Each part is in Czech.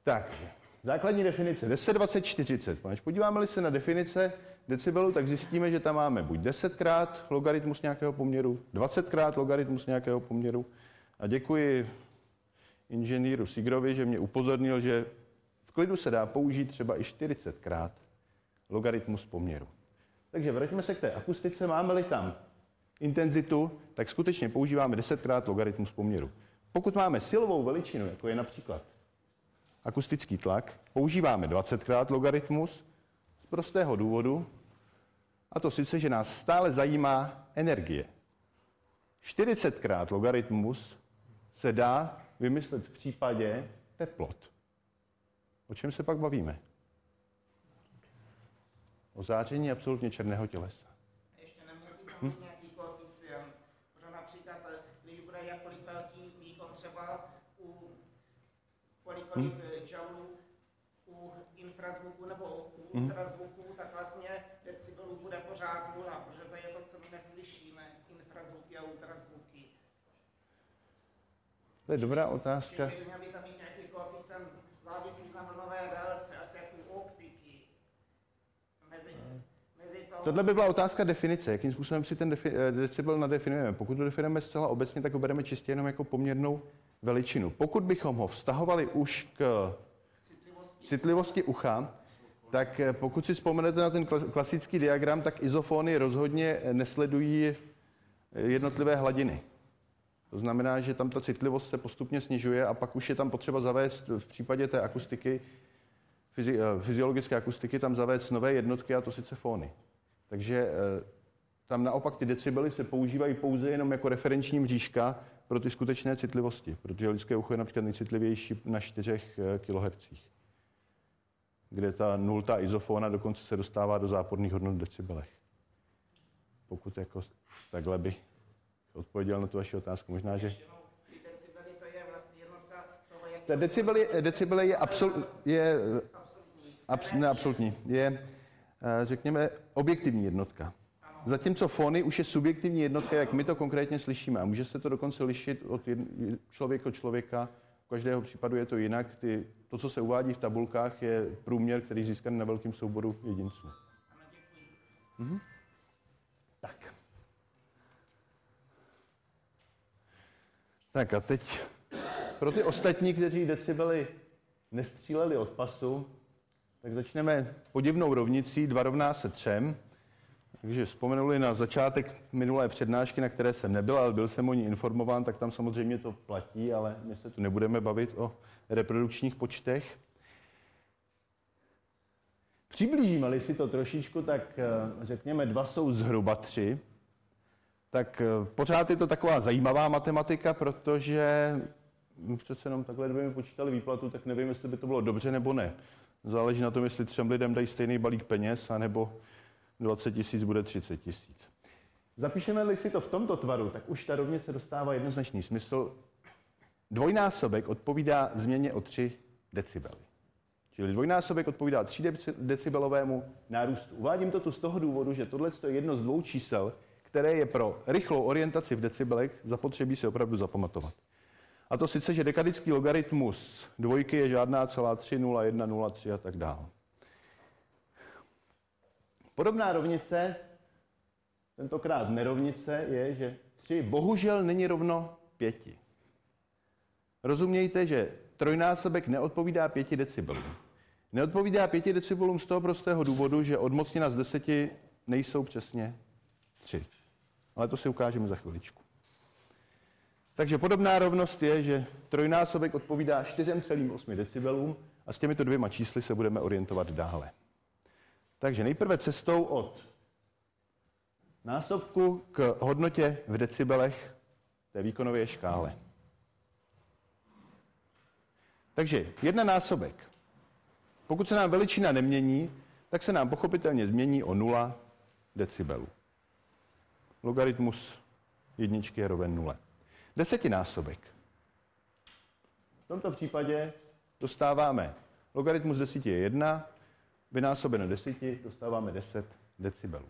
Tak, základní definice 10, 20, 40. Když podíváme-li se na definice decibelu, tak zjistíme, že tam máme buď 10krát logaritmus nějakého poměru, 20krát logaritmus nějakého poměru. A děkuji inženýru Sigrovi, že mě upozornil, že v klidu se dá použít třeba i 40krát logaritmus poměru. Takže vraťme se k té akustice. Máme-li tam intenzitu, tak skutečně používáme 10krát logaritmus poměru. Pokud máme silovou veličinu, jako je například akustický tlak, používáme 20krát logaritmus z prostého důvodu, a to sice, že nás stále zajímá energie. 40krát logaritmus se dá vymyslet v případě teplot. O čem se pak bavíme? O záření absolutně černého tělesa. Ještě neměl by tam nějaký koeficient, protože například, když bude jakkoliv velký výkon třeba u kolikoliv joulů, u infrazvuku nebo u ultrazvuku, tak vlastně decibelů bude pořád 0, protože to je to, co my neslyšíme, infrazvuky a ultrazvuky. To je dobrá otázka. Měl by tam být nějaký koeficient závislý na vlnové délce, asi jako u optiky. Tohle by byla otázka definice, jakým způsobem si ten decibel nadefinujeme. Pokud to definujeme zcela obecně, tak ho bereme čistě jenom jako poměrnou veličinu. Pokud bychom ho vztahovali už k citlivosti ucha, tak pokud si vzpomenete na ten klasický diagram, tak izofony rozhodně nesledují jednotlivé hladiny. To znamená, že tam ta citlivost se postupně snižuje a pak už je tam potřeba zavést v případě té akustiky, fyziologické akustiky, tam zavést nové jednotky, a to sice fóny. Takže tam naopak ty decibely se používají pouze jenom jako referenční mřížka pro ty skutečné citlivosti, protože lidské ucho je například nejcitlivější na 4 kHz, kde ta nultá izofóna dokonce se dostává do záporných hodnot v decibelech. Pokud jako takhle bych odpověděl na tu vaši otázku, možná, že... Decibely to je vlastně jednotka toho, jak... Decibely je absolutní. Je, řekněme, objektivní jednotka. Zatímco fony už je subjektivní jednotka, jak my to konkrétně slyšíme. A může se to dokonce lišit od člověka od člověka. V každého případu je to jinak. To, co se uvádí v tabulkách, je průměr, který je získaný na velkém souboru jedinců. Mhm. Tak. Tak a teď pro ty ostatní, kteří decibely nestříleli od pasu, tak začneme podivnou rovnicí 2 rovná se 3. Takže vzpomenuli na začátek minulé přednášky, na které jsem nebyl, ale byl jsem o ní informován, tak tam samozřejmě to platí, ale my se tu nebudeme bavit o reprodukčních počtech. Přiblížíme-li si to trošičku, tak řekněme 2 jsou zhruba 3. Tak pořád je to taková zajímavá matematika, protože přece jenom takhle, kdybychom počítali výplatu, tak nevím, jestli by to bylo dobře nebo ne. Záleží na tom, jestli 3 lidem dají stejný balík peněz, anebo 20 000 bude 30 000. Zapíšeme-li si to v tomto tvaru, tak už ta rovnice dostává jednoznačný smysl. Dvojnásobek odpovídá změně o 3 decibely. Čili dvojnásobek odpovídá 3 decibelovému nárůstu. Uvádím to tu z toho důvodu, že tohle je jedno z 2 čísel, které je pro rychlou orientaci v decibelech zapotřebí si opravdu zapamatovat. A to sice, že dekadický logaritmus 2 je žádná celá 3, 0, 1, 0, 3 a tak dále. Podobná rovnice, tentokrát nerovnice, je, že 3 bohužel není rovno 5. Rozumějte, že trojnásobek neodpovídá 5 decibelům. Neodpovídá 5 decibelům z toho prostého důvodu, že odmocněna z 10 nejsou přesně 3. Ale to si ukážeme za chviličku. Takže podobná rovnost je, že trojnásobek odpovídá 4,8 decibelům a s těmito 2 čísly se budeme orientovat dále. Takže nejprve cestou od násobku k hodnotě v decibelech té výkonové škále. Takže 1 násobek. Pokud se nám veličina nemění, tak se nám pochopitelně změní o 0 decibelů. Logaritmus 1 je roven 0. 10násobek. V tomto případě dostáváme logaritmus 10 je 1, vynásobeno 10, dostáváme 10 decibelů.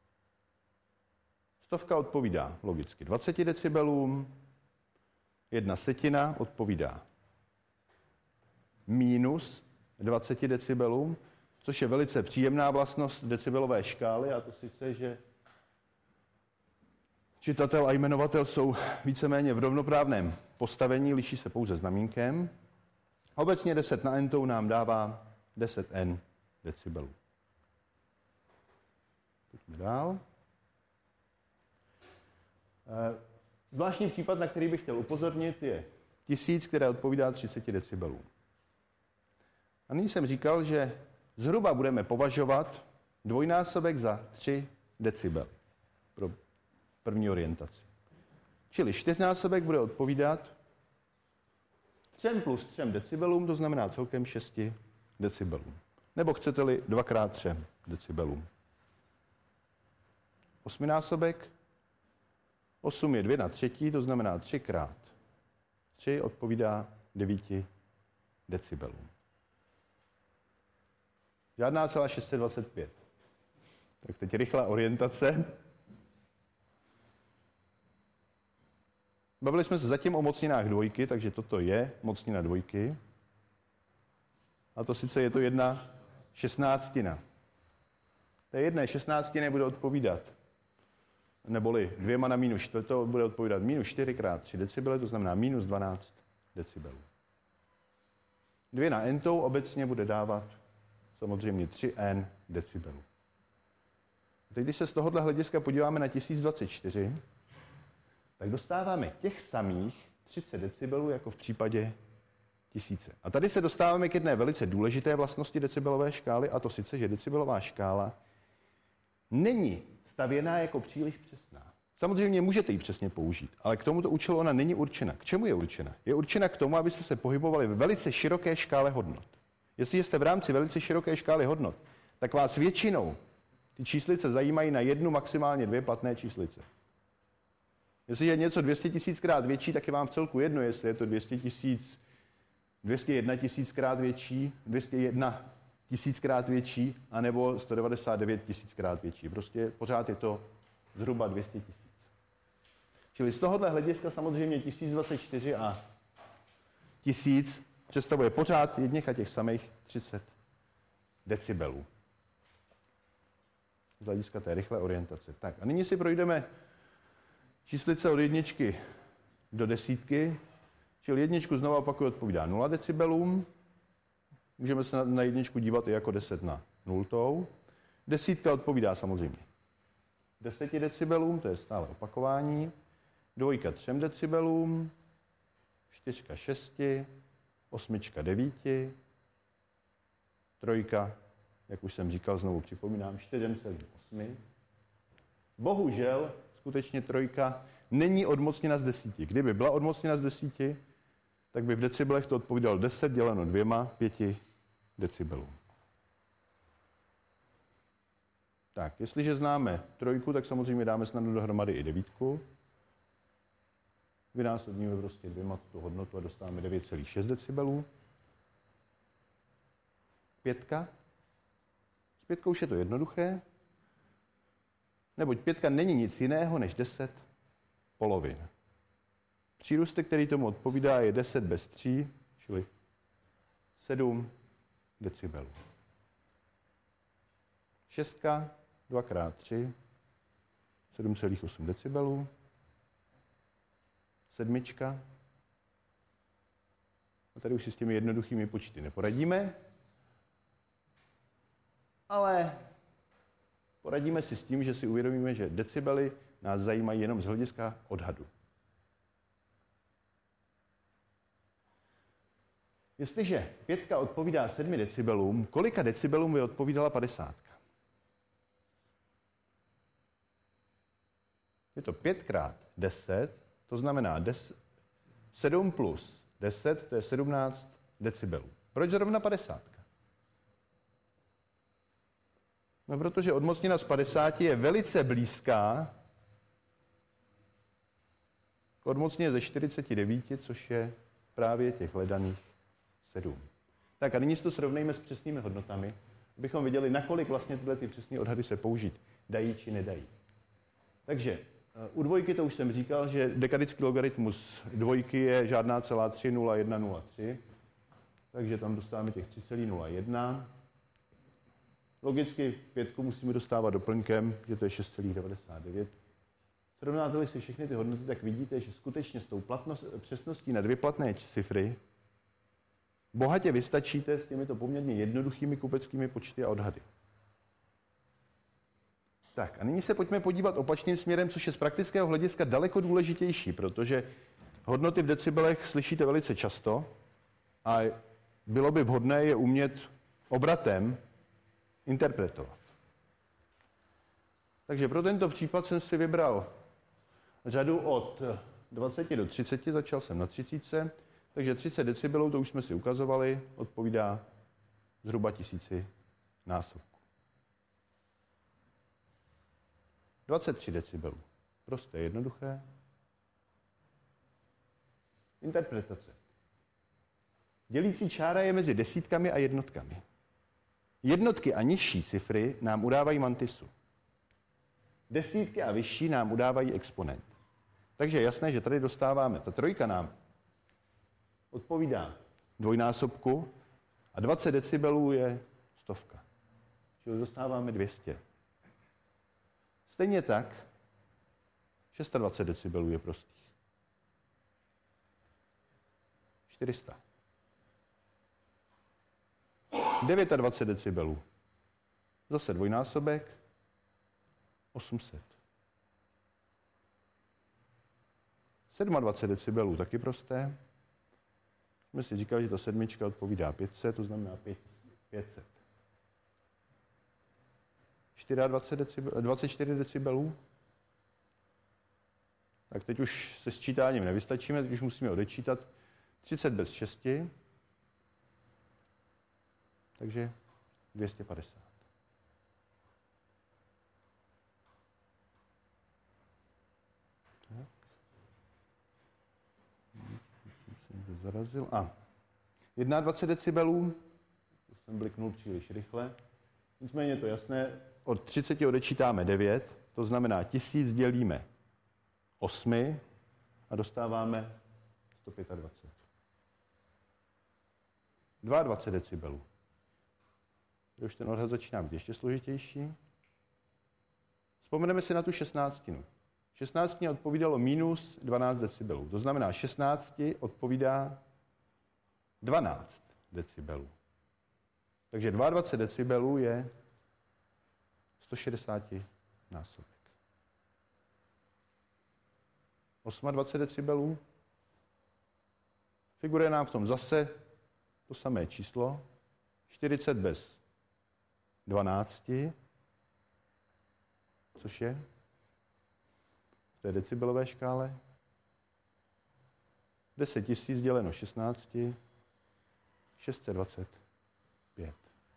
100 odpovídá logicky 20 decibelům, 1/1 odpovídá minus 20 decibelům, což je velice příjemná vlastnost decibelové škály, a to sice, že čitatel a jmenovatel jsou víceméně v rovnoprávném postavení, liší se pouze znamínkem. Obecně 10 na n nám dává 10n decibelů. Pojďme dál. Zvláštní případ, na který bych chtěl upozornit, je 1000, které odpovídá 30 decibelům. A nyní jsem říkal, že zhruba budeme považovat dvojnásobek za 3 decibely pro první orientaci. Čili 4násobek bude odpovídat 3 plus 3 decibelům, to znamená celkem 6 decibelům. Nebo chcete-li 2x3 decibelům. 8násobek, 8 je 2 na třetí, to znamená 3x3 odpovídá 9 decibelům. Žádná celá 625. Tak teď rychlá orientace. Bavili jsme se zatím o mocninách dvojky, takže toto je mocnina dvojky. A to sice je to 1/16. Té 1/16 bude odpovídat, neboli 2 na -4 bude odpovídat -4x3 decibely, to znamená -12 decibelů. 2 na n obecně bude dávat samozřejmě 3n decibelů. Teď, když se z tohohle hlediska podíváme na 1024, tak dostáváme těch samých 30 decibelů jako v případě 1000. A tady se dostáváme k jedné velice důležité vlastnosti decibelové škály, a to sice, že decibelová škála není stavěná jako příliš přesná. Samozřejmě můžete ji přesně použít, ale k tomuto účelu ona není určena. K čemu je určena? Je určena k tomu, abyste se pohybovali ve velice široké škále hodnot. Jestliže jste v rámci velice široké škály hodnot, tak vás většinou ty číslice zajímají na 1, maximálně 2 platné číslice. Jestli je něco 200 000krát větší, tak je vám v celku jedno, jestli je to 201 000krát větší, 201 000krát větší, anebo 199 000krát větší. Prostě pořád je to zhruba 200 000. Čili z tohohle hlediska samozřejmě 1024 a 1000 představuje pořád jedněch a těch samých 30 decibelů. Z hlediska té rychlé orientace. Tak a nyní si projdeme číslice od 1 do 10. Čili 1 znovu opakuju odpovídá 0 decibelům. Můžeme se na 1 dívat i jako 10 na 0. 10 odpovídá samozřejmě 10 decibelům, to je stále opakování. 2 3 decibelům, 4 6, 8 9, 3, jak už jsem říkal, znovu připomínám, 4,8. Bohužel, skutečně 3 není odmocněna z 10. Kdyby byla odmocněna z 10, tak by v decibelech to odpovídalo 10 děleno 2, 5 decibelů. Tak, jestliže známe 3, tak samozřejmě dáme snadno dohromady i 9. Vynásobníme prostě 2 tu hodnotu a dostáváme 9,6 decibelů. 5. S 5 už je to jednoduché, neboť 5 není nic jiného než 10 polovin. Přírůstek, který tomu odpovídá, je 10 bez 3, čili 7 decibelů. 6, 2x3, 7,8 decibelů. 7. A tady už si s těmi jednoduchými počty neporadíme, ale poradíme si s tím, že si uvědomíme, že decibely nás zajímají jenom z hlediska odhadu. Jestliže 5 odpovídá 7 decibelům, kolika decibelům by odpovídala 50? Je to 5 krát 10, to znamená 7 plus 10, to je 17 decibelů. Proč zrovna 50? No, protože odmocnina z 50 je velice blízká k odmocnině ze 49, což je právě těch hledaných 7. Tak a nyní si to srovnejme s přesnými hodnotami, abychom viděli, nakolik vlastně tyhle ty přesné odhady se použít dají či nedají. Takže u dvojky to už jsem říkal, že dekadický logaritmus dvojky je žádná celá 3,0103. takže tam dostáváme těch 3,01. Logicky 5 musíme dostávat doplňkem, že to je 6,99. Srovnáte-li si všechny ty hodnoty, tak vidíte, že skutečně s tou přesností na 2 platné cifry bohatě vystačíte s těmito poměrně jednoduchými kupeckými počty a odhady. Tak a nyní se pojďme podívat opačným směrem, což je z praktického hlediska daleko důležitější, protože hodnoty v decibelech slyšíte velice často a bylo by vhodné je umět obratem interpretovat. Takže pro tento případ jsem si vybral řadu od 20 do 30, začal jsem na 30, takže 30 decibelů, to už jsme si ukazovali, odpovídá zhruba 1000 násobků. 23 decibelů. Prosté, jednoduché. Interpretace. Dělící čára je mezi desítkami a jednotkami. Jednotky a nižší cifry nám udávají mantisu. Desítky a vyšší nám udávají exponent. Takže je jasné, že tady dostáváme, ta trojka nám odpovídá dvojnásobku a 20 decibelů je 100. Čili dostáváme 200. Stejně tak 26 decibelů je prostých. 400. 29 decibelů. Zase dvojnásobek. 800. 27 decibelů, taky prosté. Jsme si říkali, že ta sedmička odpovídá 500, to znamená 500. 24 decibelů. Tak teď už se sčítáním nevystačíme, teď už musíme odečítat 30 bez 6. Takže 250. Tak. Jsem zarazil. 21 decibelů. To jsem bliknul příliš rychle. Nicméně je to jasné. Od 30 odečítáme 9, to znamená 1000 dělíme 8 a dostáváme 125. 22 decibelů. Už ten odhad začíná být ještě složitější. Vzpomeneme si na tu 16. 16 odpovídalo minus 12 decibelů. To znamená, 16 odpovídá 12 decibelů. Takže 22 decibelů je 160 násobek. 28 decibelů. Figuruje nám v tom zase to samé číslo. 40 bez 12, což je v té decibelové škále 10 000 děleno 16, 625.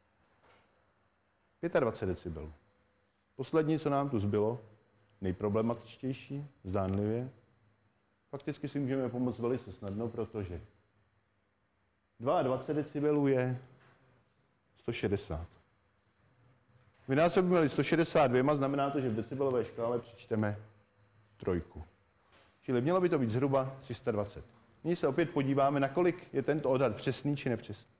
25 decibelů. Poslední, co nám tu zbylo, nejproblematičtější, zdánlivě, fakticky si můžeme pomoct velice snadno, protože 22 decibelů je 160. Vynásobíme 162, znamená to, že v decibelové škále přičteme 3. Čili mělo by to být zhruba 320. Nyní se opět podíváme, nakolik je tento odhad přesný či nepřesný.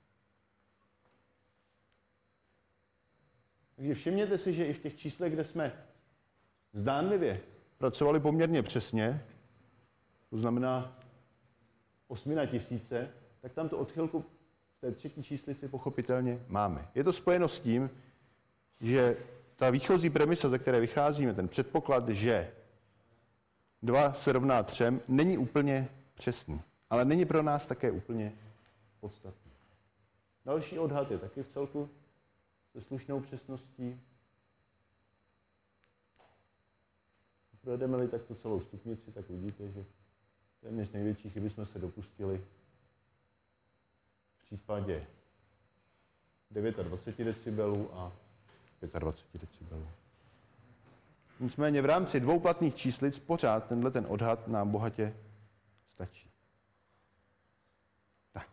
Takže všimněte si, že i v těch číslech, kde jsme zdánlivě pracovali poměrně přesně, to znamená 8 na 1000, tak tam tu odchylku v té třetí číslici pochopitelně máme. Je to spojeno s tím, že ta výchozí premisa, ze které vycházíme, ten předpoklad, že 2 se rovná 3, není úplně přesný, ale není pro nás také úplně podstatný. Další odhad je taky v celku se slušnou přesností. Projedeme-li takto celou stupnici, tak vidíte, že téměř největší chyby jsme se dopustili v případě 29 decibelů a 25 decibelů. Nicméně v rámci dvou platných číslic pořád ten odhad nám bohatě stačí. Tak.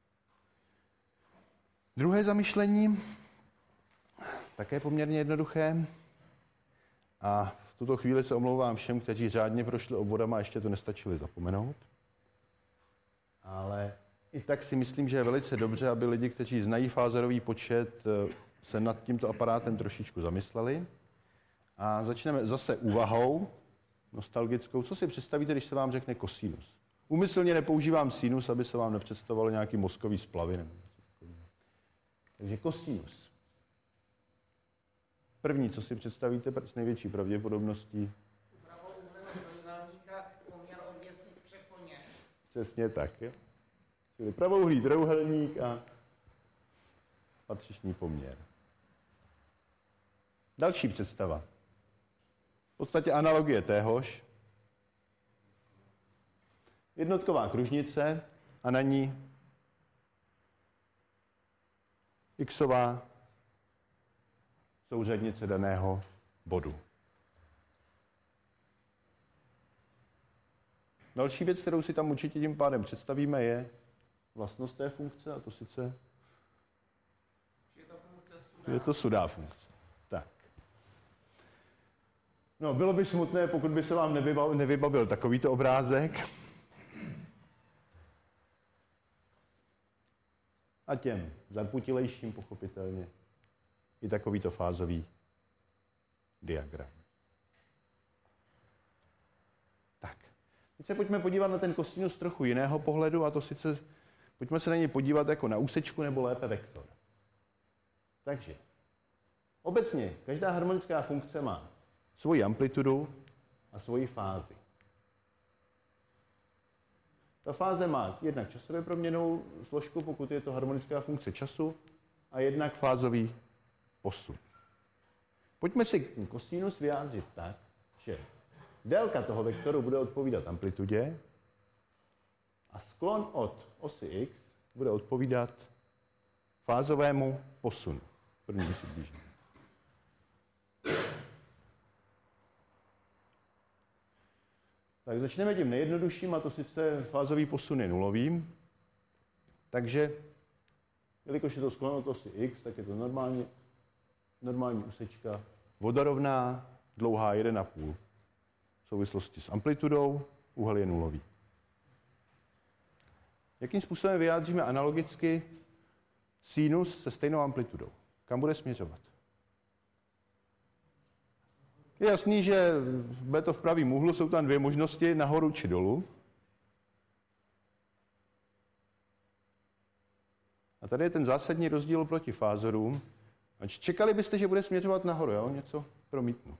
Druhé zamyšlení, také poměrně jednoduché. A v tuto chvíli se omlouvám všem, kteří řádně prošli obvodama a ještě to nestačili zapomenout. Ale i tak si myslím, že je velice dobře, aby lidi, kteří znají fázorový počet, se nad tímto aparátem trošičku zamysleli. A začneme zase úvahou nostalgickou. Co si představíte, když se vám řekne kosinus? Úmyslně nepoužívám sinus, aby se vám nepředstavovaly nějaký mozkový splavy. Takže kosinus. První, co si představíte s největší pravděpodobností? Pravouhlého trojúhelníka, poměr odvěsných přeponěr. Přesně tak, jo? Čili pravouhlý trojúhelník a patřičný poměr. Další představa. V podstatě analogie téhož. Jednotková kružnice a na ní xová souřadnice daného bodu. Další věc, kterou si tam určitě tím pádem představíme, je vlastnost té funkce, a to sice je to sudá funkce. Tak. No, bylo by smutné, pokud by se vám nevybavil takovýto obrázek. A těm zarputilejším pochopitelně i takovýto fázový diagram. Tak. Teď se pojďme podívat na ten kosinus trochu jiného pohledu, a to sice pojďme se na něj podívat jako na úsečku nebo lépe vektor. Takže obecně každá harmonická funkce má svoji amplitudu a svoji fázi. Ta fáze má jednak časově proměnnou složku, pokud je to harmonická funkce času, a jednak fázový posun. Pojďme si kosinus vyjádřit tak, že délka toho vektoru bude odpovídat amplitudě a sklon od osy x bude odpovídat fázovému posunu. První přiblížení. Tak začneme tím nejjednodušším, a to sice fázový posun je nulový. Takže, jelikož je to sklon od osy x, tak je to normální úsečka vodorovná, dlouhá 1,5. V souvislosti s amplitudou, úhel je nulový. Jakým způsobem vyjádříme analogicky sinus se stejnou amplitudou? Kam bude směřovat? Je jasný, že bude to v pravém úhlu, jsou tam dvě možnosti, nahoru či dolů. A tady je ten zásadní rozdíl proti fázorům. Čekali byste, že bude směřovat nahoru, jo? Něco promítnu.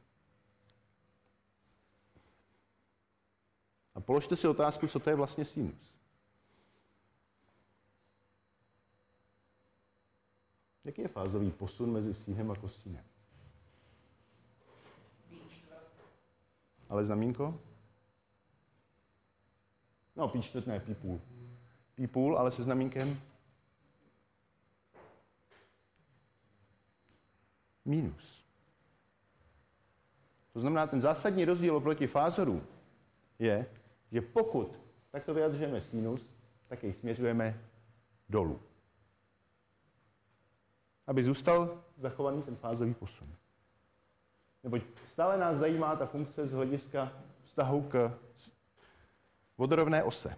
A položte si otázku, co to je vlastně sinus. Jaký je fázový posun mezi sinem a kosinem? Ale znamínko? No, pí čtvrt, ne, pí půl. Pí půl, ale se znamínkem? Minus. To znamená, ten zásadní rozdíl oproti fázorům je, že pokud takto vyjadřujeme sinus, tak jej směřujeme dolů. Aby zůstal zachovaný ten fázový posun. Neboť stále nás zajímá ta funkce z hlediska vztahu k vodorovné ose.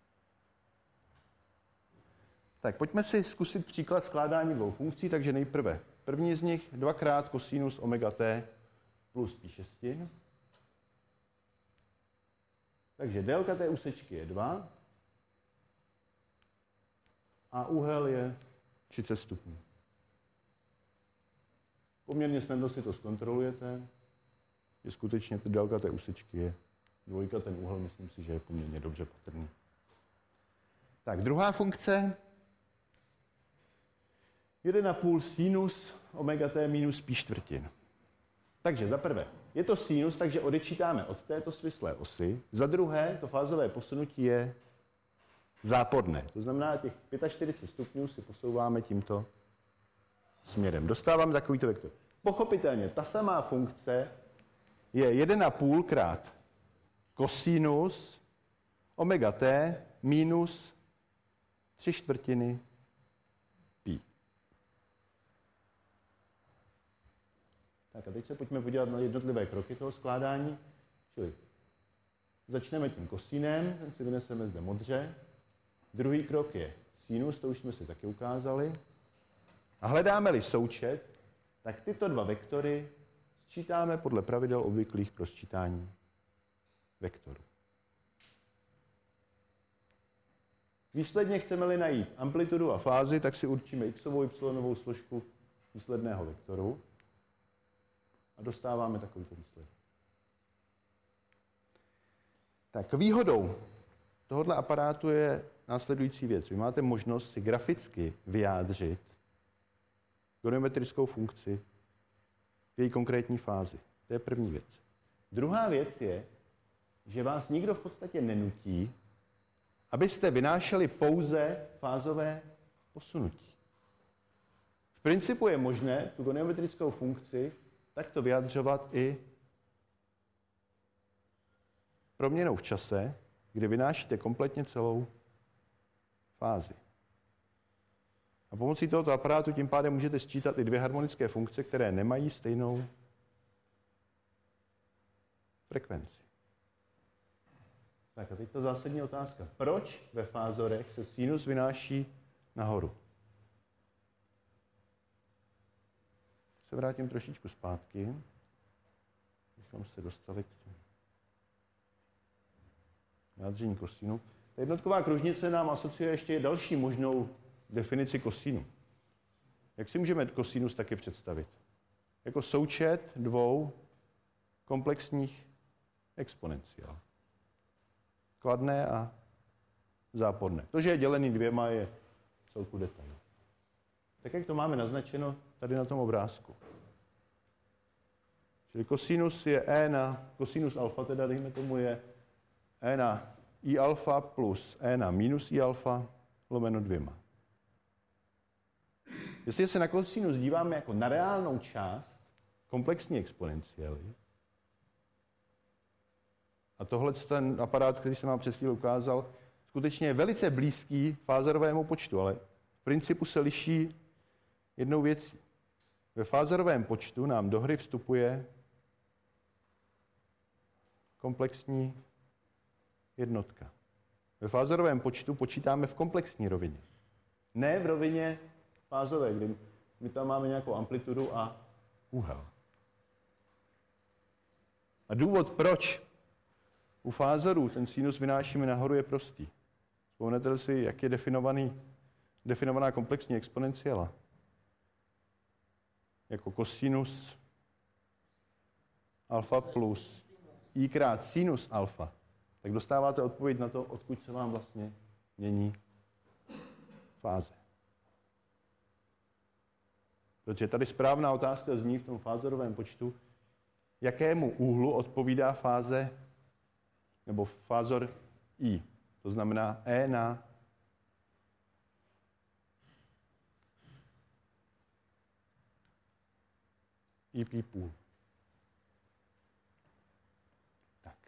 Tak pojďme si zkusit příklad skládání dvou funkcí, takže nejprve první z nich 2x kosinus omega t plus pi šestin. Takže délka té úsečky je 2 a úhel je 30 stupňů. Poměrně snadno si to zkontrolujete, že skutečně délka té úsečky je 2, ten úhel myslím si, že je poměrně dobře patrný. Tak, druhá funkce. 1,5 sinus omega t minus pi čtvrtin. Takže za prvé, je to sinus, takže odečítáme od této svislé osy. Za druhé, to fázové posunutí je záporné. To znamená, těch 45 stupňů si posouváme tímto směrem. Dostáváme takovýto vektor. Pochopitelně, ta samá funkce je 1,5 krát kosinus omega t minus 3/4 pi. Tak a teď se pojďme podívat na jednotlivé kroky toho skládání. Čili začneme tím kosinem, ten si vyneseme zde modře. Druhý krok je sinus, to už jsme si taky ukázali. A hledáme-li součet, tak tyto dva vektory sčítáme podle pravidel obvyklých pro sčítání vektorů. Výsledně chceme-li najít amplitudu a fázi, tak si určíme xovou, y-novou složku výsledného vektoru a dostáváme takovýto výsledek. Tak výhodou tohoto aparátu je následující věc. Vy máte možnost si graficky vyjádřit goniometrickou funkci v její konkrétní fázi. To je první věc. Druhá věc je, že vás nikdo v podstatě nenutí, abyste vynášeli pouze fázové posunutí. V principu je možné tu goniometrickou funkci takto vyjadřovat i proměnou v čase, kdy vynášíte kompletně celou fázi. A pomocí tohoto aparátu tím pádem můžete sčítat i dvě harmonické funkce, které nemají stejnou frekvenci. Tak a teď ta zásadní otázka. Proč ve fázorech se sinus vynáší nahoru? Se vrátím trošičku zpátky, abychom se dostali k tomu vyjádření kosinu. Ta jednotková kružnice nám asociuje ještě další možnou definici kosinu. Jak si můžeme kosinus taky představit? Jako součet dvou komplexních exponenciál. Kladné a záporné. To, že je dělený dvěma, je celku detail. Tak, jak to máme naznačeno tady na tom obrázku. Čili kosinus je e na, kosinus alfa teda, dejme tomu, je e na i alfa plus e na minus i alfa lomeno 2. Jestli se na kosinus díváme jako na reálnou část komplexní exponenciály, a tohle ten aparát, který jsem vám před chvíli ukázal, skutečně je velice blízký fázorovému počtu, ale v principu se liší jednou věcí. Ve fázorovém počtu nám do hry vstupuje komplexní jednotka. Ve fázorovém počtu počítáme v komplexní rovině. Ne v rovině fázové, kdy my tam máme nějakou amplitudu a úhel. A důvod, proč u fázorů ten sinus vynášíme nahoru, je prostý. Vzpomenete si, jak je definovaná komplexní exponenciála? Jako kosinus alfa plus i krát sinus alfa. Tak dostáváte odpověď na to, odkud se vám vlastně mění fáze. Protože tady správná otázka zní v tom fázorovém počtu, jakému úhlu odpovídá fáze nebo fázor I. To znamená E na IP půl. Tak.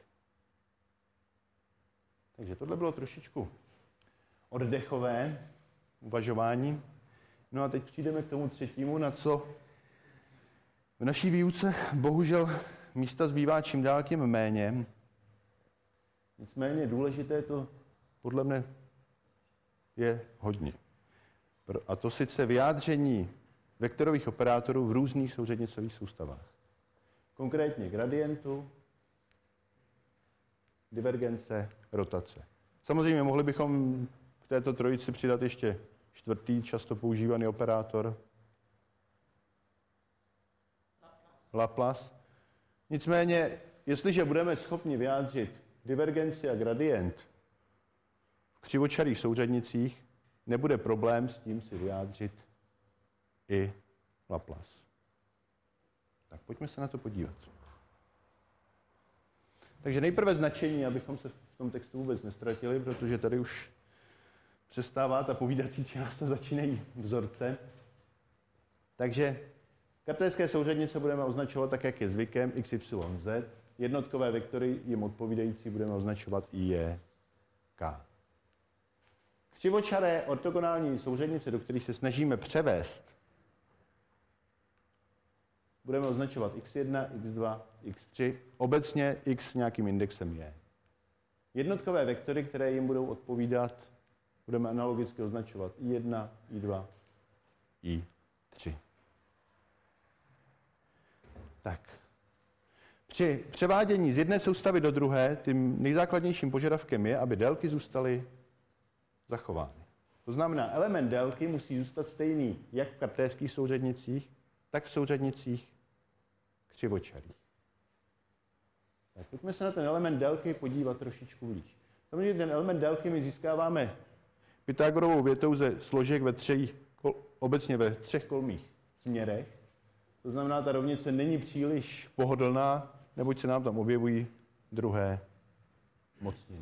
Takže tohle bylo trošičku oddechové uvažování. No a teď přijdeme k tomu třetímu, na co v naší výuce bohužel místa zbývá čím dál tím méně. Nicméně důležité to podle mne je hodně. A to sice vyjádření vektorových operátorů v různých souřadnicových soustavách. Konkrétně gradientu, divergence, rotace. Samozřejmě mohli bychom k této trojici přidat ještě čtvrtý často používaný operátor, Laplace. Nicméně, jestliže budeme schopni vyjádřit divergenci a gradient v křivočarých souřadnicích, nebude problém s tím si vyjádřit i Laplace. Tak pojďme se na to podívat. Takže nejprve značení, abychom se v tom textu vůbec nestratili, protože tady už přestává ta povídací část a začínají vzorce. Takže kartéské souřadnice budeme označovat tak, jak je zvykem, x, y, z. Jednotkové vektory jim odpovídající budeme označovat i, j, k. Křivočaré ortogonální souřadnice, do kterých se snažíme převést, budeme označovat x1, x2, x3, obecně x s nějakým indexem je. Jednotkové vektory, které jim budou odpovídat, budeme analogicky označovat I1, I2, I3. Tak. Při převádění z jedné soustavy do druhé tím nejzákladnějším požadavkem je, aby délky zůstaly zachovány. To znamená, element délky musí zůstat stejný jak v kartéských souřadnicích, tak v souřadnicích křivočarých. Tak pojďme se na ten element délky podívat trošičku blíž. Samozřejmě ten element délky my získáváme Pythagorovou větou ze složek obecně ve třech kolmých směrech. To znamená, ta rovnice není příliš pohodlná, neboť se nám tam objevují druhé mocniny.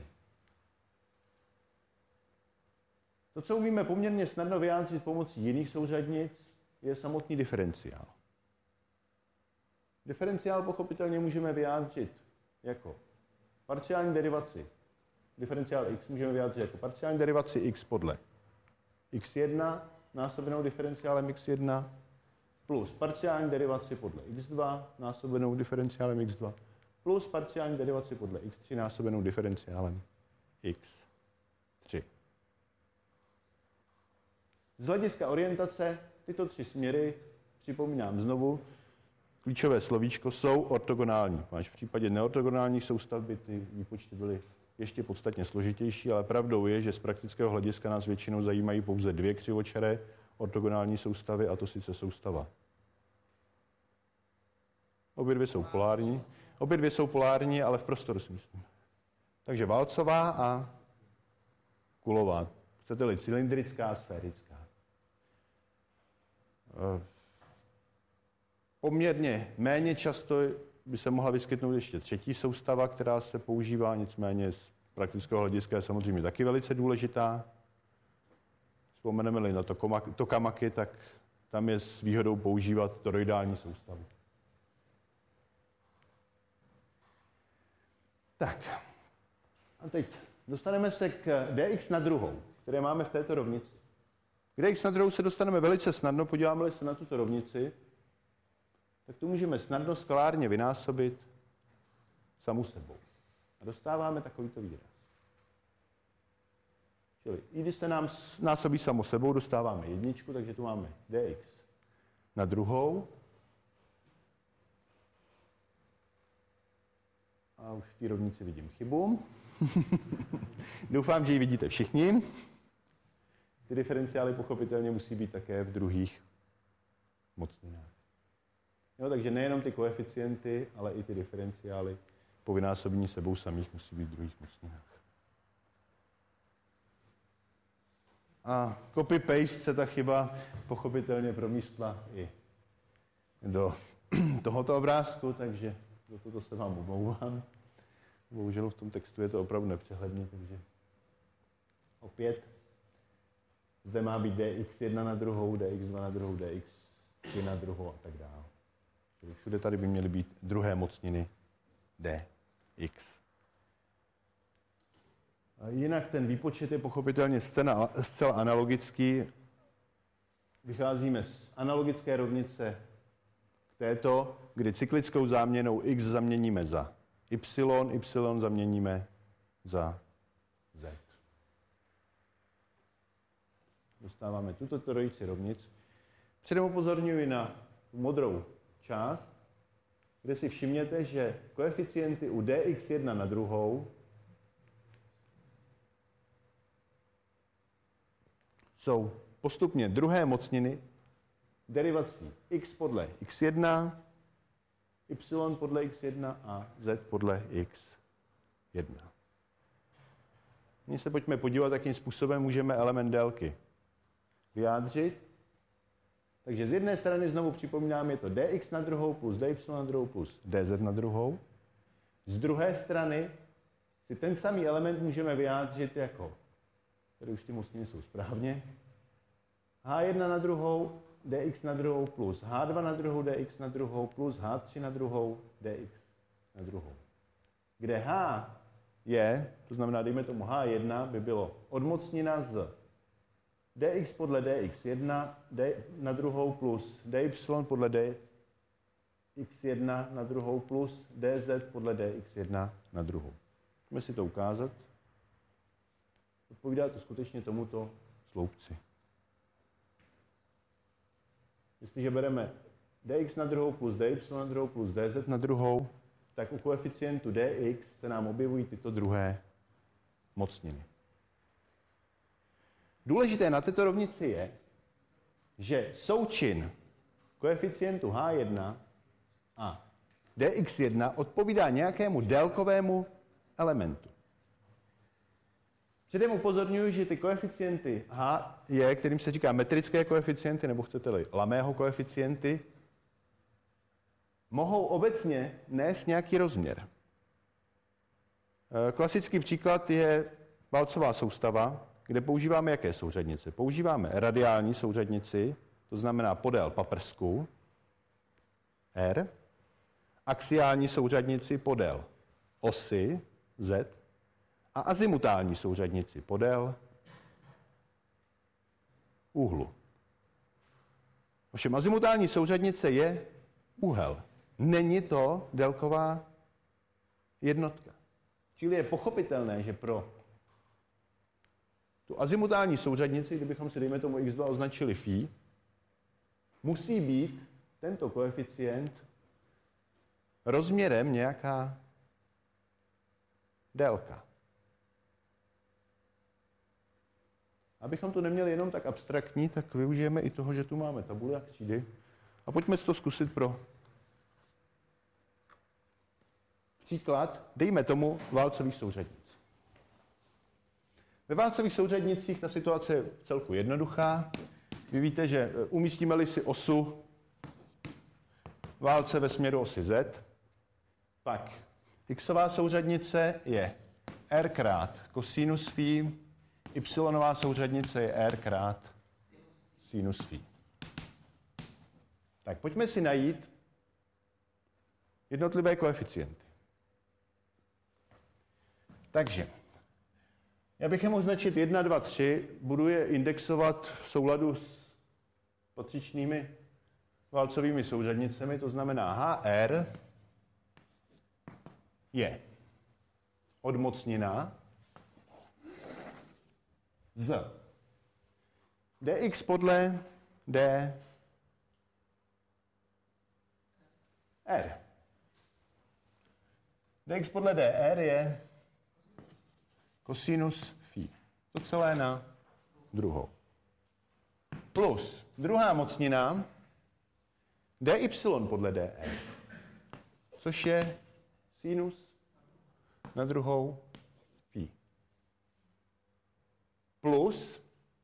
To, co umíme poměrně snadno vyjádřit pomocí jiných souřadnic, je samotný diferenciál. Diferenciál pochopitelně můžeme vyjádřit jako parciální derivaci. Diferenciál x můžeme vyjádřit jako parciální derivaci x podle x1 násobenou diferenciálem x1 plus parciální derivaci podle x2 násobenou diferenciálem x2 plus parciální derivaci podle x3 násobenou diferenciálem x3. Z hlediska orientace tyto tři směry, připomínám znovu, klíčové slovíčko jsou ortogonální. V případě neortogonálních soustav by ty výpočty byly ještě podstatně složitější, ale pravdou je, že z praktického hlediska nás většinou zajímají pouze dvě křivočaré ortogonální soustavy, a to sice soustava. Obě dvě jsou polární, ale v prostoru si myslím. Takže válcová a kulová. Chcete-li cylindrická a sférická. Poměrně méně často by se mohla vyskytnout ještě třetí soustava, která se používá, nicméně z praktického hlediska je samozřejmě taky velice důležitá. Vzpomeneme-li na tokamaky, tak tam je s výhodou používat toroidální soustavu. Tak, a teď dostaneme se k dx na druhou, které máme v této rovnici. K dx na druhou se dostaneme velice snadno, podíváme-li se na tuto rovnici, tak to můžeme snadno skalárně vynásobit samu sebou. A dostáváme takovýto výraz. Čili i když se nám násobí samo sebou, dostáváme jedničku, takže tu máme dx na druhou. A už v té rovnici vidím chybu. Doufám, že ji vidíte všichni. Ty diferenciály pochopitelně musí být také v druhých mocninách. Jo, takže nejenom ty koeficienty, ale i ty diferenciály po vynásobení sebou samých musí být v druhých mocninách. A copy-paste se ta chyba pochopitelně promístla i do tohoto obrázku, takže za toto se vám omlouvám. Bohužel v tom textu je to opravdu nepřehledně, takže opět zde má být dx1 na druhou, dx2 na druhou, dx3 na druhou a tak dále. Čili všude tady by měly být druhé mocniny dx. A jinak ten výpočet je pochopitelně zcela analogický. Vycházíme z analogické rovnice k této, kdy cyklickou záměnou x zaměníme za y zaměníme za z. Dostáváme tuto trojici rovnic. Předem upozorňuji na modrou část, kde si všimněte, že koeficienty u dx1 na druhou jsou postupně druhé mocniny derivací x podle x1, y podle x1 a z podle x1. Nyní se pojďme podívat, jakým způsobem můžeme element délky vyjádřit. Takže z jedné strany znovu připomínám, je to dx na druhou plus dy na druhou plus dz na druhou. Z druhé strany si ten samý element můžeme vyjádřit jako, tady už ty mocniny jsou správně, h1 na druhou, dx na druhou plus h2 na druhou, dx na druhou plus h3 na druhou, dx na druhou. Kde h je, to znamená, dejme tomu h1, by bylo odmocnina z dx podle dx1 na druhou plus dy podle dx1 na druhou plus dz podle dx1 na druhou. Můžeme si to ukázat. Odpovídá to skutečně tomuto sloupci. Jestliže bereme dx na druhou plus dy na druhou plus dz na druhou, tak u koeficientu dx se nám objevují tyto druhé mocniny. Důležité na této rovnici je, že součin koeficientu h1 a dx1 odpovídá nějakému délkovému elementu. Předem upozorňuji, že ty koeficienty h je, kterým se říká metrické koeficienty, nebo chcete-li Lamého koeficienty, mohou obecně nést nějaký rozměr. Klasický příklad je válcová soustava, kde používáme jaké souřadnice? Používáme radiální souřadnici, to znamená podél paprsku, R, axiální souřadnici podél osy, Z, a azimutální souřadnici podél úhlu. Ovšem azimutální souřadnice je úhel. Není to délková jednotka. Čili je pochopitelné, že pro tu azimutální souřadnici, kdybychom si, dejme tomu x2 označili φ, musí být tento koeficient rozměrem nějaká délka. Abychom to neměli jenom tak abstraktní, tak využijeme i toho, že tu máme tabule a křídy. A pojďme si to zkusit pro příklad, dejme tomu válcových souřadnic. Ve válcových souřadnicích ta situace je vcelku jednoduchá. Vy víte, že umístíme-li si osu válce ve směru osy Z, pak xová souřadnice je r krát kosinus φ, y souřadnice je r krát sinus φ. Tak pojďme si najít jednotlivé koeficienty. Takže já bych je mohl označit 1, 2, 3, budu je indexovat v souladu s patřičnými válcovými souřadnicemi, to znamená HR je odmocnina z dx podle dr. Dx podle dr je kosinus φ. To celé na druhou. Plus druhá mocnina dy podle dr, což je sinus na druhou φ. Plus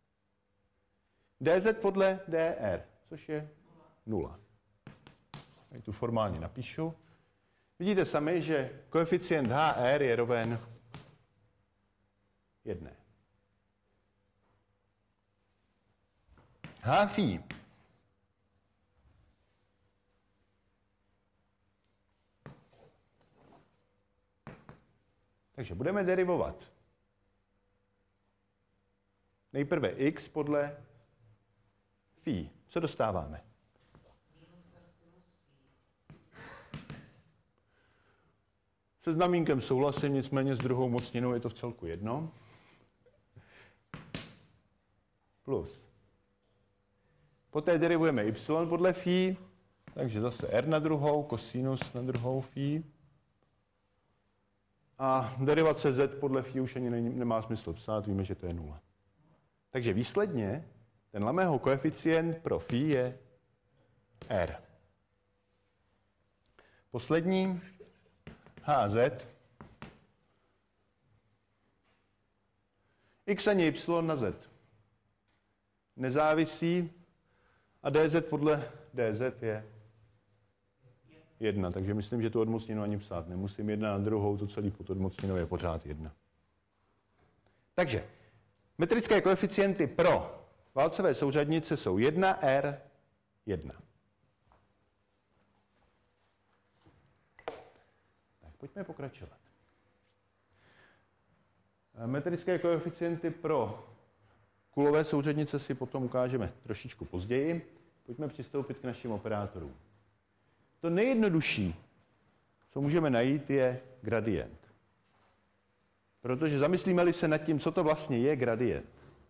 dz podle dr, což je 0. Tady tu formálně napíšu. Vidíte sami, že koeficient hr je roven 1. H φ takže budeme derivovat nejprve x podle φ. Co dostáváme? Se znamínkem souhlasím, nicméně s druhou mocninou je to vcelku jedno. Plus. Poté derivujeme y podle φ, takže zase r na druhou, kosinus na druhou φ. A derivace z podle φ už ani nemá smysl psát, víme, že to je 0. Takže výsledně ten Lamého koeficient pro φ je r. Poslední hz x ani y na z nezávisí a dz podle dz je 1, takže myslím, že tu odmocninu ani psát nemusím. 1 na druhou, to celý pod odmocninou je pořád 1. Takže metrické koeficienty pro válcové souřadnice jsou 1, r, 1. Tak, pojďme pokračovat. Metrické koeficienty pro kulové souřadnice si potom ukážeme trošičku později. Pojďme přistoupit k našim operátorům. To nejjednodušší, co můžeme najít, je gradient. Protože zamyslíme-li se nad tím, co to vlastně je gradient.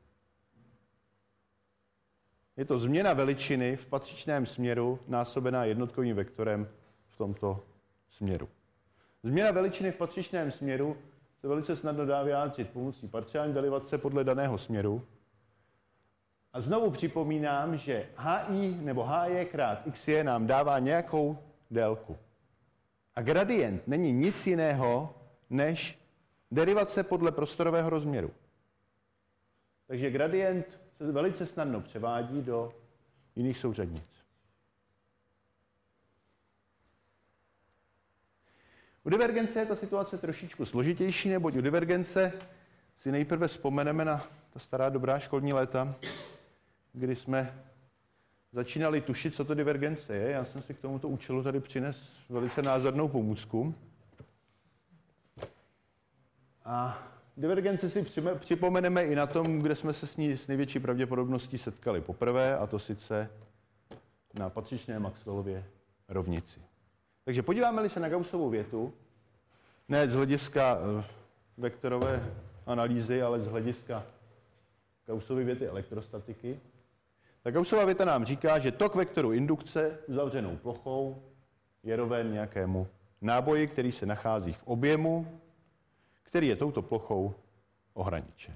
Je to změna veličiny v patřičném směru násobená jednotkovým vektorem v tomto směru. Změna veličiny v patřičném směru se velice snadno dá vyjádřit pomocí parciální derivace podle daného směru. A znovu připomínám, že hi nebo hi krát xj nám dává nějakou délku. A gradient není nic jiného než derivace podle prostorového rozměru. Takže gradient se velice snadno převádí do jiných souřadnic. U divergence je ta situace trošičku složitější, neboť u divergence si nejprve vzpomeneme na ta stará dobrá školní léta, kdy jsme začínali tušit, co to divergence je. Já jsem si k tomuto účelu tady přinesl velice názornou pomůcku. A divergenci si připomeneme i na tom, kde jsme se s ní s největší pravděpodobností setkali poprvé, a to sice na patřičné Maxwellově rovnici. Takže podíváme-li se na Gaussovou větu, ne z hlediska vektorové analýzy, ale z hlediska Gaussovy věty elektrostatiky, tak Gaussova věta nám říká, že tok vektoru indukce uzavřenou plochou je roven nějakému náboji, který se nachází v objemu, který je touto plochou ohraničen.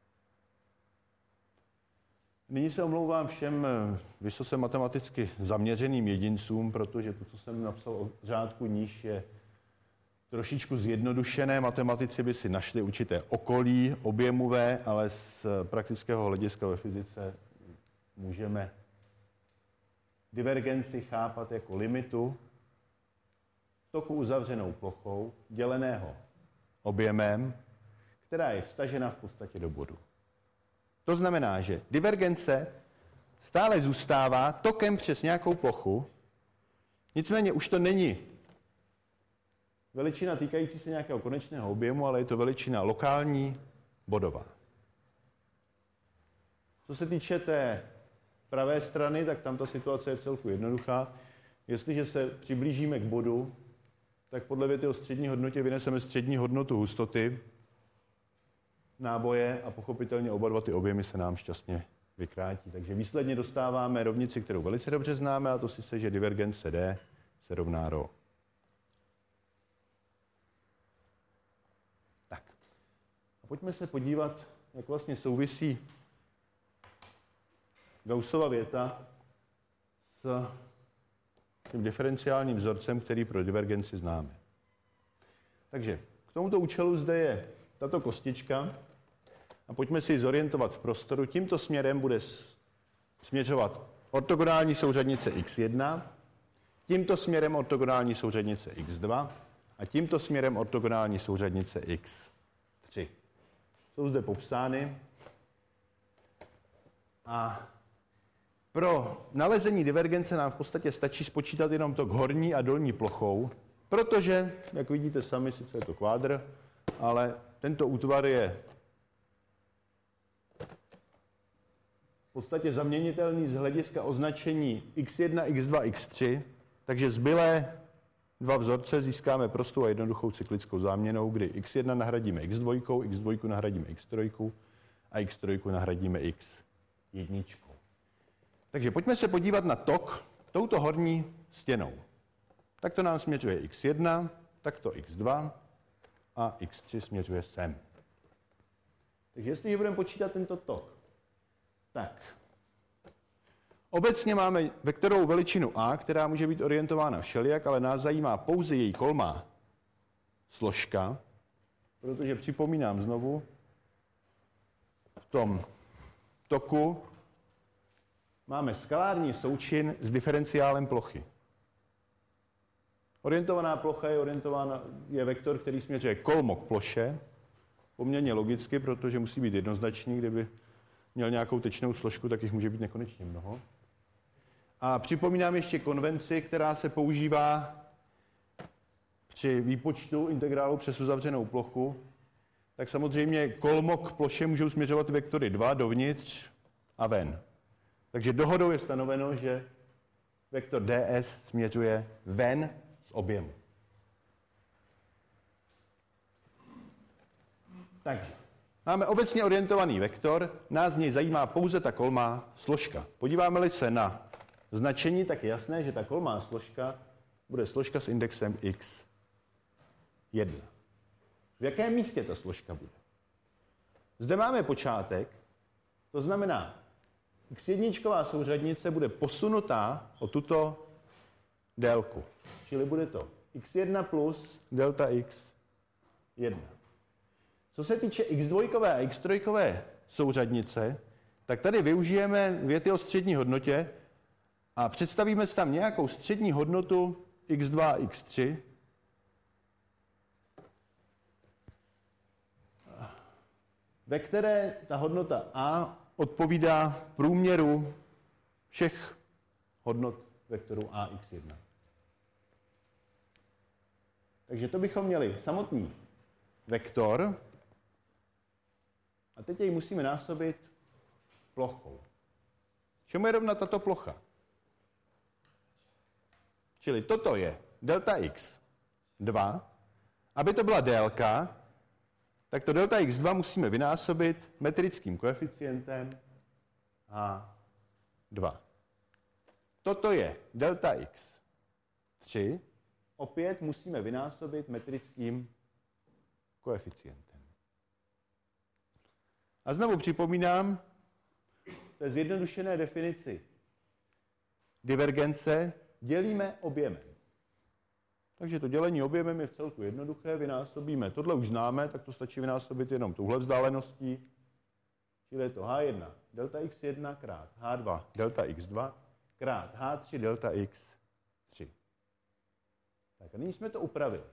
Nyní se omlouvám všem vysoce matematicky zaměřeným jedincům, protože to, co jsem napsal o řádku níž, je trošičku zjednodušené. Matematici by si našli určité okolí objemové, ale z praktického hlediska ve fyzice můžeme divergenci chápat jako limitu toku uzavřenou plochou děleného objemem, která je vstažena v podstatě do bodu. To znamená, že divergence stále zůstává tokem přes nějakou plochu, nicméně už to není veličina týkající se nějakého konečného objemu, ale je to veličina lokální, bodová. Co se týče té pravé strany, tak tam ta situace je vcelku jednoduchá. Jestliže se přiblížíme k bodu, tak podle věty o střední hodnotě vyneseme střední hodnotu hustoty náboje a pochopitelně oba dva ty objemy se nám šťastně vykrátí. Takže výsledně dostáváme rovnici, kterou velice dobře známe, a to sice, že divergence D se rovná ρ. Tak. A pojďme se podívat, jak vlastně souvisí Gaussova věta s tím diferenciálním vzorcem, který pro divergenci známe. Takže k tomuto účelu zde je tato kostička a pojďme si ji zorientovat v prostoru. Tímto směrem bude směřovat ortogonální souřadnice x1, tímto směrem ortogonální souřadnice x2 a tímto směrem ortogonální souřadnice x3. Jsou zde popsány a pro nalezení divergence nám v podstatě stačí spočítat jenom tok horní a dolní plochou, protože, jak vidíte sami, sice je to kvádr, ale tento útvar je v podstatě zaměnitelný z hlediska označení x1, x2, x3, takže zbylé dva vzorce získáme prostou a jednoduchou cyklickou záměnou, kdy x1 nahradíme x2, x2 nahradíme x3 a x3 nahradíme x1. Takže pojďme se podívat na tok touto horní stěnou. Tak to nám směřuje x1, takto x2 a x3 směřuje sem. Takže jestliže budeme počítat tento tok, tak obecně máme vektorovou veličinu a, která může být orientována všelijak, ale nás zajímá pouze její kolmá složka, protože připomínám znovu, v tom toku máme skalární součin s diferenciálem plochy. Orientovaná plocha je vektor, který směřuje kolmo k ploše, poměrně logicky, protože musí být jednoznačný. Kdyby měl nějakou tečnou složku, tak jich může být nekonečně mnoho. A připomínám ještě konvenci, která se používá při výpočtu integrálu přes uzavřenou plochu. Tak samozřejmě kolmo k ploše můžou směřovat vektory 2 dovnitř a ven. Takže dohodou je stanoveno, že vektor ds směřuje ven z objemu. Takže máme obecně orientovaný vektor, nás z něj zajímá pouze ta kolmá složka. Podíváme-li se na značení, tak je jasné, že ta kolmá složka bude složka s indexem x1. V jakém místě ta složka bude? Zde máme počátek, to znamená, x1 souřadnice bude posunutá o tuto délku. Čili bude to x1 plus delta x1. Co se týče x2 a x3 souřadnice, tak tady využijeme věty o střední hodnotě a představíme si tam nějakou střední hodnotu x2 a x3. Ve které ta hodnota a odpovídá průměru všech hodnot vektoru ax1. Takže to bychom měli samotný vektor a teď jej musíme násobit plochou. Čemu je rovna tato plocha? Čili toto je delta x2. Aby to byla délka, tak to delta x2 musíme vynásobit metrickým koeficientem h2. Toto je delta x3. Opět musíme vynásobit metrickým koeficientem. A znovu připomínám, to je zjednodušené definici divergence, dělíme objemem. Takže to dělení objemem je v celku jednoduché, vynásobíme. Tohle už známe, tak to stačí vynásobit jenom touhle vzdáleností. Čili je to h1 delta x1 krát h2 delta x2 krát h3 delta x3. Tak a nyní jsme to upravili.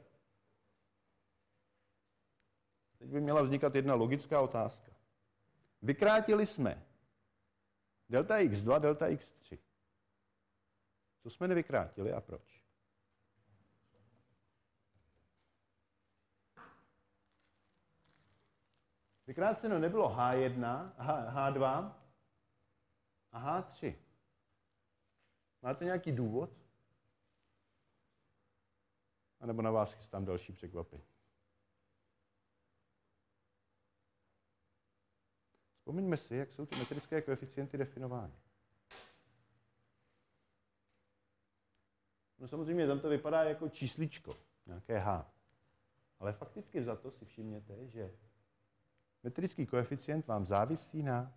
Teď by měla vznikat jedna logická otázka. Vykrátili jsme delta x2, delta x3. Co jsme nevykrátili a proč? Vykráceno nebylo H1, H2 a H3. Máte nějaký důvod? A nebo na vás chystám další překvapení? Vzpomeňme si, jak jsou ty metrické koeficienty definovány. No samozřejmě tam to vypadá jako čísličko, nějaké H. Ale fakticky vzato si všimněte, že metrický koeficient vám závisí na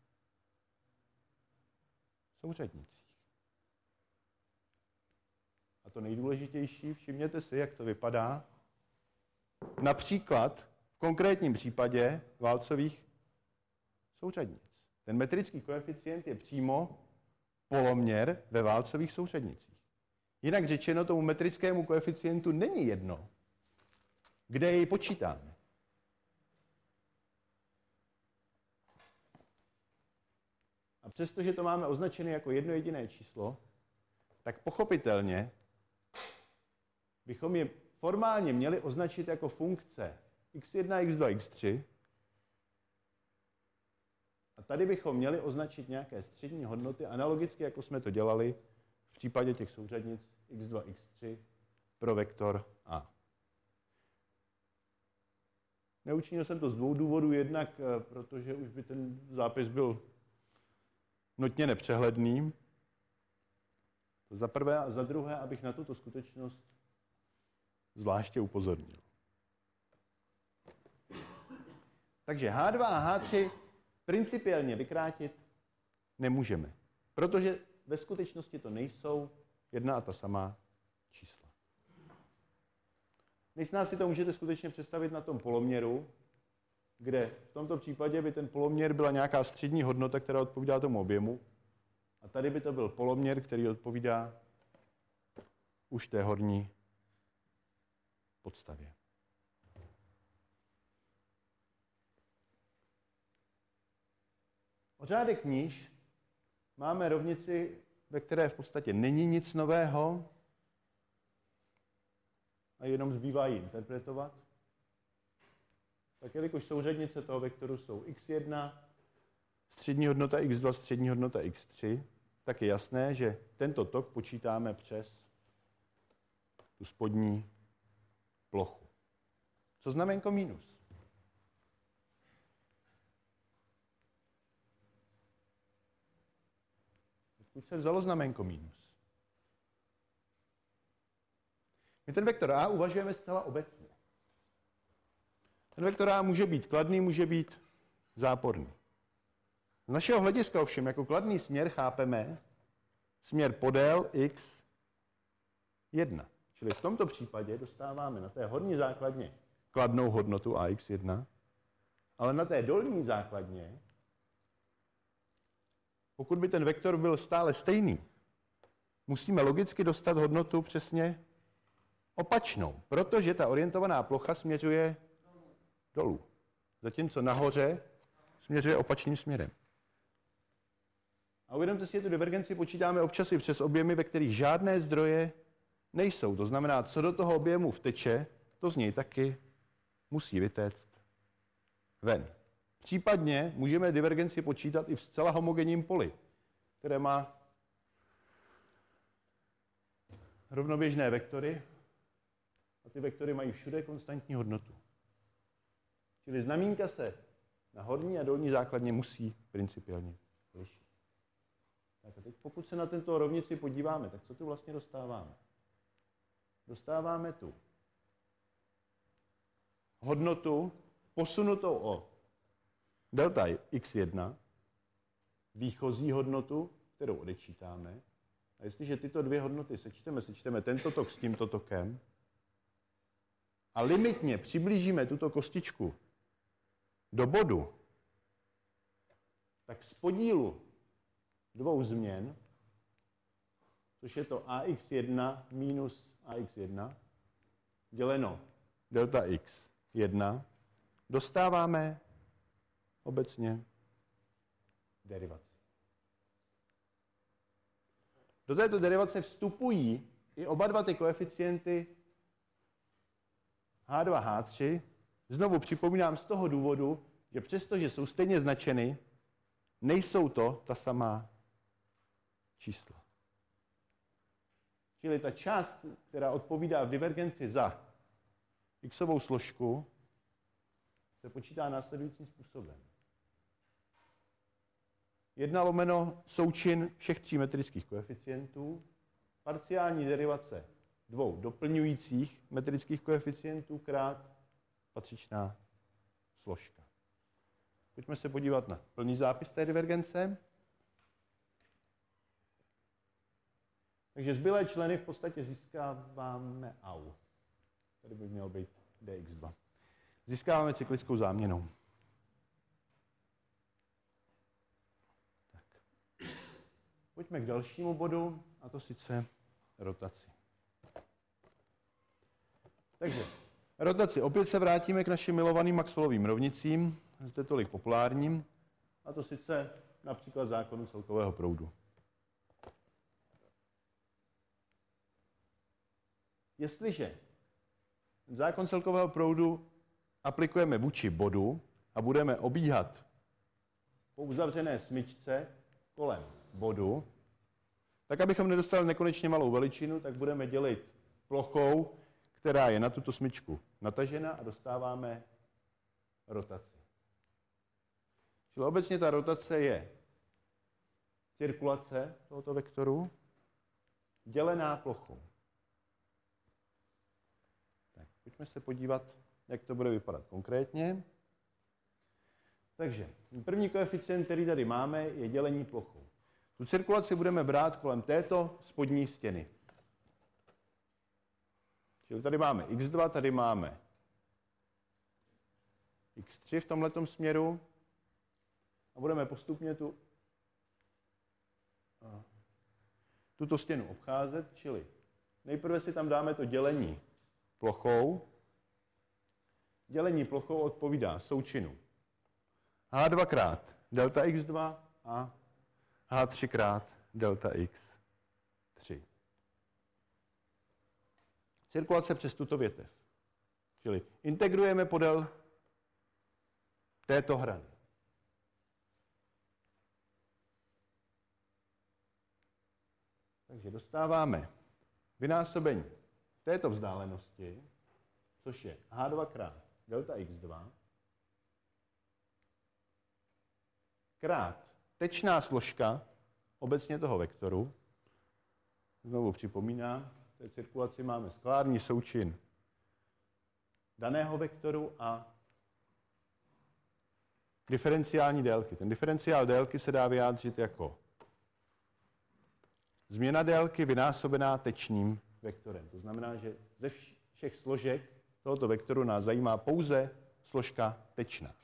souřadnicích. A to nejdůležitější, všimněte si, jak to vypadá. Například v konkrétním případě válcových souřadnic. Ten metrický koeficient je přímo poloměr ve válcových souřadnicích. Jinak řečeno, tomu metrickému koeficientu není jedno, kde jej počítáme. A přestože to máme označené jako jedno jediné číslo, tak pochopitelně bychom je formálně měli označit jako funkce x1, x2, x3. A tady bychom měli označit nějaké střední hodnoty, analogicky jako jsme to dělali v případě těch souřadnic x2, x3 pro vektor a. Neučinil jsem to z dvou důvodů. Jednak, protože už by ten zápis byl notně nepřehledný. To za prvé a za druhé, abych na tuto skutečnost zvláště upozornil. Takže H2 a H3 principiálně vykrátit nemůžeme, protože ve skutečnosti to nejsou jedna a ta samá čísla. Nejsnáz si to můžete skutečně představit na tom poloměru, kde v tomto případě by ten poloměr byla nějaká střední hodnota, která odpovídá tomu objemu. A tady by to byl poloměr, který odpovídá už té horní podstavě. O řádek níž máme rovnici, ve které v podstatě není nic nového a jenom zbývá ji interpretovat. Tak jelikož souřadnice toho vektoru jsou x1, střední hodnota x2, střední hodnota x3, tak je jasné, že tento tok počítáme přes tu spodní plochu. Co znamenko minus? pokud se vzalo znaménko minus. My ten vektor A uvažujeme zcela obecně. Ten vektor A může být kladný, může být záporný. Z našeho hlediska ovšem jako kladný směr chápeme směr podél x1. Čili v tomto případě dostáváme na té horní základně kladnou hodnotu ax1, ale na té dolní základně, pokud by ten vektor byl stále stejný, musíme logicky dostat hodnotu přesně opačnou, protože ta orientovaná plocha směřuje dolů, zatímco nahoře směřuje opačným směrem. A uvědomte si, že tu divergenci počítáme občas i přes objemy, ve kterých žádné zdroje nejsou. To znamená, co do toho objemu vteče, to z něj taky musí vytéct ven. Případně můžeme divergenci počítat i v zcela homogenním poli, které má rovnoběžné vektory a ty vektory mají všude konstantní hodnotu. Čili znamínka se na horní a dolní základně musí principiálně lišit. Tak a teď pokud se na tento rovnici podíváme, tak co tu vlastně dostáváme? Dostáváme tu hodnotu posunutou o delta x1, výchozí hodnotu, kterou odečítáme. A jestliže tyto dvě hodnoty sečteme tento tok s tímto tokem a limitně přiblížíme tuto kostičku do bodu, tak z podílu dvou změn, což je to ax1 minus ax1, děleno delta x1, dostáváme obecně derivaci. Do této derivace vstupují i oba dva ty koeficienty h2, h3. Znovu připomínám z toho důvodu, že přestože jsou stejně značeny, nejsou to ta samá čísla. Čili ta část, která odpovídá v divergenci za xovou složku, se počítá následujícím způsobem. 1 lomeno součin všech tří metrických koeficientů, parciální derivace dvou doplňujících metrických koeficientů krát patřičná složka. Pojďme se podívat na plný zápis té divergence. Takže zbylé členy v podstatě získáváme AU. Tady by měl být dx2. Získáváme cyklickou záměnou. Tak. Pojďme k dalšímu bodu, a to sice rotaci. Takže rotaci. Opět se vrátíme k našim milovaným Maxwellovým rovnicím, zde tolik populárním, a to sice například zákonu celkového proudu. Jestliže zákon celkového proudu aplikujeme vůči bodu a budeme obíhat po uzavřené smyčce kolem bodu, tak abychom nedostali nekonečně malou veličinu, tak budeme dělit plochou, která je na tuto smyčku natažena, a dostáváme rotaci. Čili obecně ta rotace je cirkulace tohoto vektoru dělená plochou. Tak, pojďme se podívat, jak to bude vypadat konkrétně. Takže první koeficient, který tady máme, je dělení plochou. Tu cirkulaci budeme brát kolem této spodní stěny. Čili tady máme x2, tady máme x3 v tomhletom směru a budeme postupně tuto stěnu obcházet, čili nejprve si tam dáme to dělení plochou. Dělení plochou odpovídá součinu h2 krát delta x2 a h3 krát delta x3. Cirkulace přes tuto větev. Čili integrujeme podél této hrany. Takže dostáváme vynásobení této vzdálenosti, což je h2 krát delta x2, krát tečná složka obecně toho vektoru. Znovu připomínám, v té cirkulaci máme skalární součin daného vektoru a diferenciální délky. Ten diferenciál délky se dá vyjádřit jako změna délky vynásobená tečným vektorem. To znamená, že ze všech složek tohoto vektoru nás zajímá pouze složka tečná.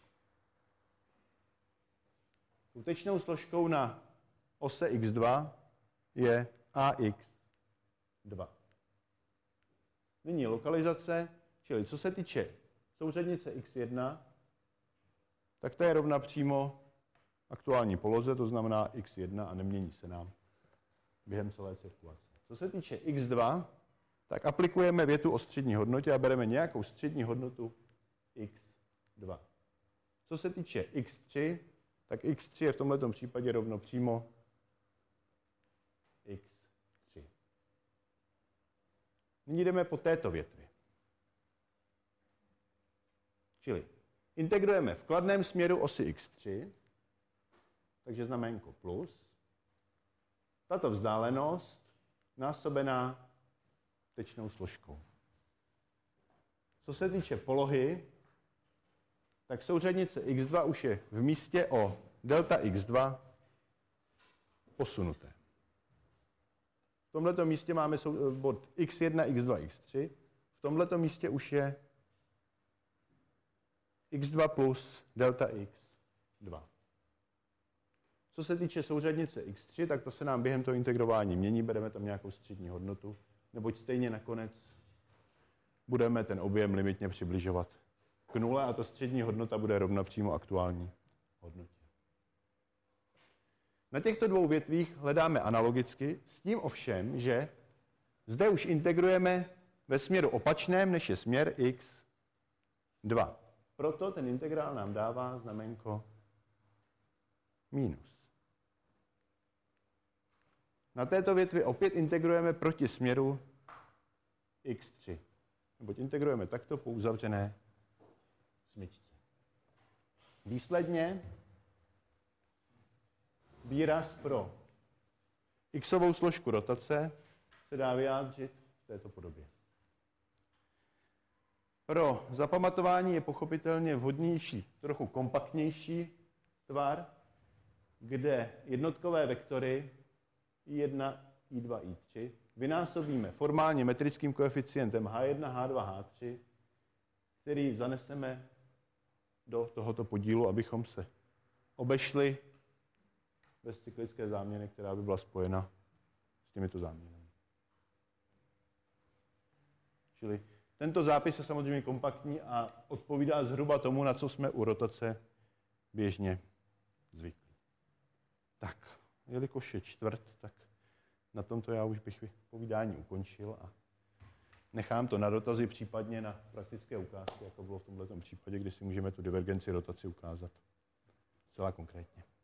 Tou tečnou složkou na ose x2 je ax2. Nyní lokalizace, čili co se týče souřadnice x1, tak ta je rovna přímo aktuální poloze, to znamená x1 a nemění se nám během celé cirkulace. Co se týče x2, tak aplikujeme větu o střední hodnotě a bereme nějakou střední hodnotu x2. Co se týče x3, tak x3 je v tomto případě rovno přímo x3. Nyní jdeme po této větvi. Čili integrujeme v kladném směru osy x3, takže znaménko plus. Tato vzdálenost násobená tečnou složkou. Co se týče polohy, tak souřadnice x2 už je v místě o delta x2 posunuté. V tomto místě máme bod x1, x2, x3. V tomto místě už je x2 plus delta x2. Co se týče souřadnice x3, tak to se nám během toho integrování mění, bereme tam nějakou střední hodnotu, neboť stejně nakonec budeme ten objem limitně přibližovat k nule a ta střední hodnota bude rovna přímo aktuální hodnotě. Na těchto dvou větvích hledáme analogicky, s tím ovšem, že zde už integrujeme ve směru opačném, než je směr x2. Proto ten integrál nám dává znaménko minus. Na této větvi opět integrujeme proti směru x3. Neboť integrujeme takto po uzavřené smyčce. Výsledně výraz pro xovou složku rotace se dá vyjádřit v této podobě. Pro zapamatování je pochopitelně vhodnější, trochu kompaktnější tvar, kde jednotkové vektory I1, I2, I3 vynásobíme formálně metrickým koeficientem H1, H2, H3, který zaneseme do tohoto podílu, abychom se obešli bez cyklické záměny, která by byla spojena s těmito záměnami. Čili tento zápis je samozřejmě kompaktní a odpovídá zhruba tomu, na co jsme u rotace běžně zvyklí. Tak, jelikož je čtvrt, tak na tomto já už bych povídání ukončil a nechám to na dotazy, případně na praktické ukázky, jako bylo v tomto případě, kdy si můžeme tu divergenci rotaci ukázat zcela konkrétně.